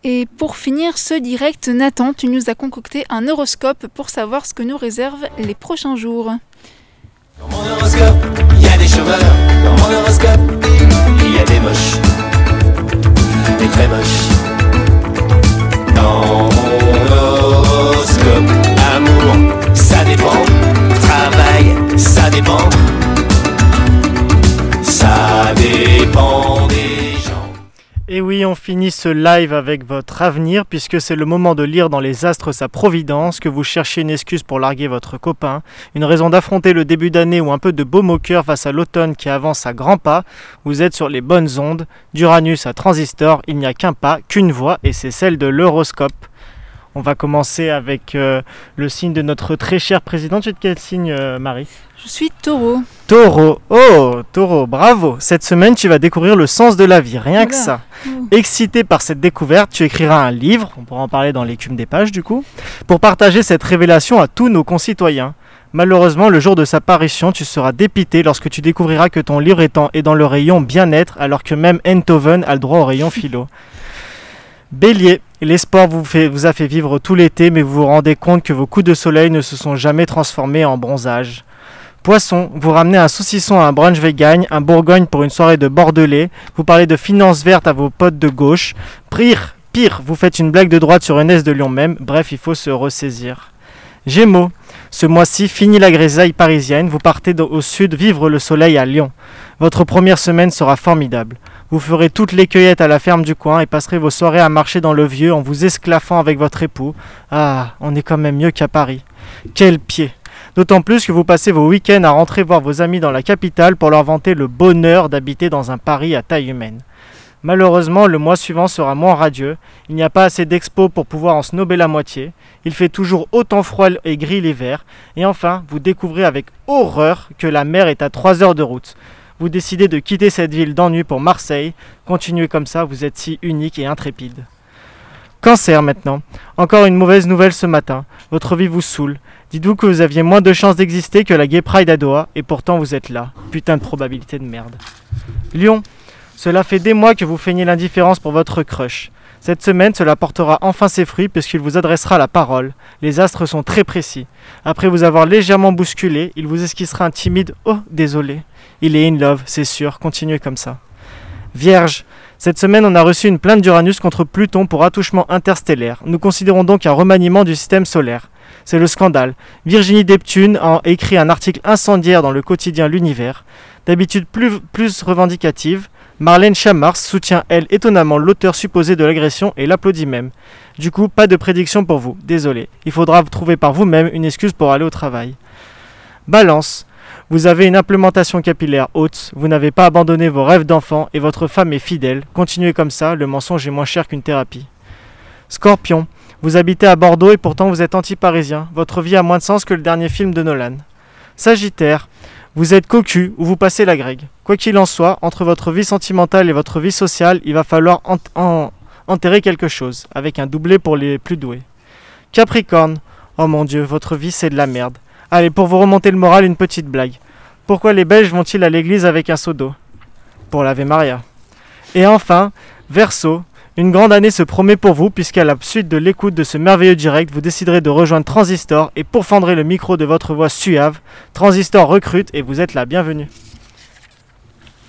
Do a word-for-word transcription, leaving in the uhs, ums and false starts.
Et pour finir ce direct, Nathan, tu nous as concocté un horoscope pour savoir ce que nous réservent les prochains jours. Dans mon horoscope, il y a des chômeurs. Dans mon horoscope, il y a des moches. Des très moches. Dans mon horoscope, amour, ça dépend. Travail, ça dépend. Ça dépend des gens. Et oui, on finit ce live avec votre avenir, puisque c'est le moment de lire dans les astres sa providence, que vous cherchez une excuse pour larguer votre copain, une raison d'affronter le début d'année ou un peu de baume au cœur face à l'automne qui avance à grands pas. Vous êtes sur les bonnes ondes, d'Uranus à Transistor, il n'y a qu'un pas, qu'une voie, et c'est celle de l'horoscope. On va commencer avec euh, le signe de notre très chère présidente. Tu es de quel signe, euh, Marie ? Je suis Taureau. Taureau, oh, Taureau, bravo. Cette semaine, tu vas découvrir le sens de la vie, rien Oula. que ça. Oh. Excité par cette découverte, tu écriras un livre, on pourra en parler dans l'écume des pages du coup, pour partager cette révélation à tous nos concitoyens. Malheureusement, le jour de sa parution, tu seras dépité lorsque tu découvriras que ton livre est, en, est dans le rayon bien-être, alors que même Eindhoven a le droit au rayon philo. Bélier, l'espoir vous, fait, vous a fait vivre tout l'été, mais vous vous rendez compte que vos coups de soleil ne se sont jamais transformés en bronzage. Poisson, vous ramenez un saucisson à un brunch vegan, un bourgogne pour une soirée de bordelais, vous parlez de finances vertes à vos potes de gauche, pire, pire, vous faites une blague de droite sur une S de Lyon même, bref, il faut se ressaisir. Gémeaux, ce mois-ci, fini la grisaille parisienne, vous partez au sud vivre le soleil à Lyon. Votre première semaine sera formidable. Vous ferez toutes les cueillettes à la ferme du coin et passerez vos soirées à marcher dans le vieux en vous esclaffant avec votre époux. Ah, on est quand même mieux qu'à Paris. Quel pied! D'autant plus que vous passez vos week-ends à rentrer voir vos amis dans la capitale pour leur vanter le bonheur d'habiter dans un Paris à taille humaine. Malheureusement, le mois suivant sera moins radieux. Il n'y a pas assez d'expos pour pouvoir en snober la moitié. Il fait toujours autant froid et gris l'hiver. Et enfin, vous découvrez avec horreur que la mer est à trois heures de route. Vous décidez de quitter cette ville d'ennui pour Marseille. Continuez comme ça, vous êtes si unique et intrépide. Cancer maintenant. Encore une mauvaise nouvelle ce matin. Votre vie vous saoule. Dites-vous que vous aviez moins de chances d'exister que la Gay Pride à Doha, et pourtant vous êtes là. Putain de probabilité de merde. Lion. Cela fait des mois que vous feignez l'indifférence pour votre crush. Cette semaine, cela portera enfin ses fruits puisqu'il vous adressera la parole. Les astres sont très précis. Après vous avoir légèrement bousculé, il vous esquissera un timide « Oh, désolé ». Il est in love, c'est sûr, continuez comme ça. Vierge. Cette semaine, on a reçu une plainte d'Uranus contre Pluton pour attouchement interstellaire. Nous considérons donc un remaniement du système solaire. C'est le scandale. Virginie Desptunes a écrit un article incendiaire dans le quotidien L'Univers. D'habitude plus, plus revendicative, Marlène Chamars soutient, elle, étonnamment l'auteur supposé de l'agression et l'applaudit même. Du coup, pas de prédiction pour vous, désolé. Il faudra trouver par vous-même une excuse pour aller au travail. Balance. Vous avez une implémentation capillaire haute, vous n'avez pas abandonné vos rêves d'enfant et votre femme est fidèle. Continuez comme ça, le mensonge est moins cher qu'une thérapie. Scorpion. Vous habitez à Bordeaux et pourtant vous êtes anti-parisien. Votre vie a moins de sens que le dernier film de Nolan. Sagittaire. Vous êtes cocu ou vous passez la grecque. Quoi qu'il en soit, entre votre vie sentimentale et votre vie sociale, il va falloir ent- en- enterrer quelque chose, avec un doublé pour les plus doués. Capricorne. Oh mon Dieu, votre vie c'est de la merde. Allez, pour vous remonter le moral, une petite blague. Pourquoi les Belges vont-ils à l'église avec un seau d'eau ? Pour l'Ave Maria. Et enfin, Verseau. Une grande année se promet pour vous puisqu'à la suite de l'écoute de ce merveilleux direct, vous déciderez de rejoindre Transistor et pourfendrez le micro de votre voix suave. Transistor recrute et vous êtes la bienvenue.